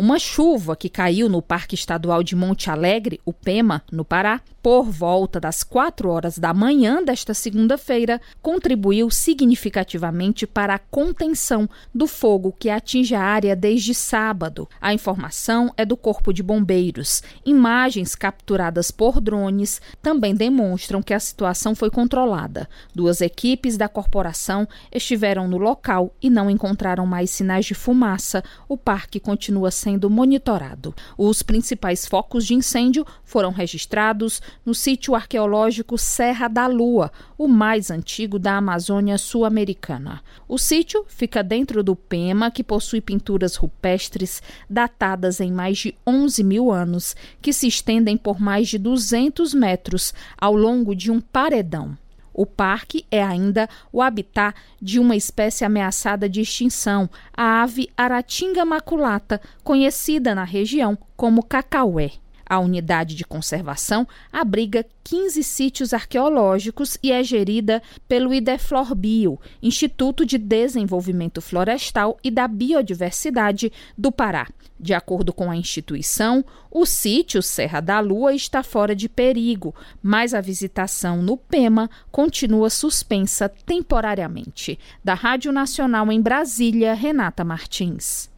Uma chuva que caiu no Parque Estadual de Monte Alegre, o PEMA, no Pará, por volta das 4 horas da manhã desta segunda-feira, contribuiu significativamente para a contenção do fogo que atinge a área desde sábado. A informação é do Corpo de Bombeiros. Imagens capturadas por drones também demonstram que a situação foi controlada. 2 equipes da corporação estiveram no local e não encontraram mais sinais de fumaça. O parque continua sendo monitorado. Os principais focos de incêndio foram registrados no sítio arqueológico Serra da Lua, o mais antigo da Amazônia sul-americana. O sítio fica dentro do PEMA, que possui pinturas rupestres datadas em mais de 11 mil anos, que se estendem por mais de 200 metros ao longo de um paredão. O parque é ainda o habitat de uma espécie ameaçada de extinção, a ave aratinga maculata, conhecida na região como cacaué. A unidade de conservação abriga 15 sítios arqueológicos e é gerida pelo Ideflorbio, Instituto de Desenvolvimento Florestal e da Biodiversidade do Pará. De acordo com a instituição, o sítio Serra da Lua está fora de perigo, mas a visitação no PEMA continua suspensa temporariamente. Da Rádio Nacional em Brasília, Renata Martins.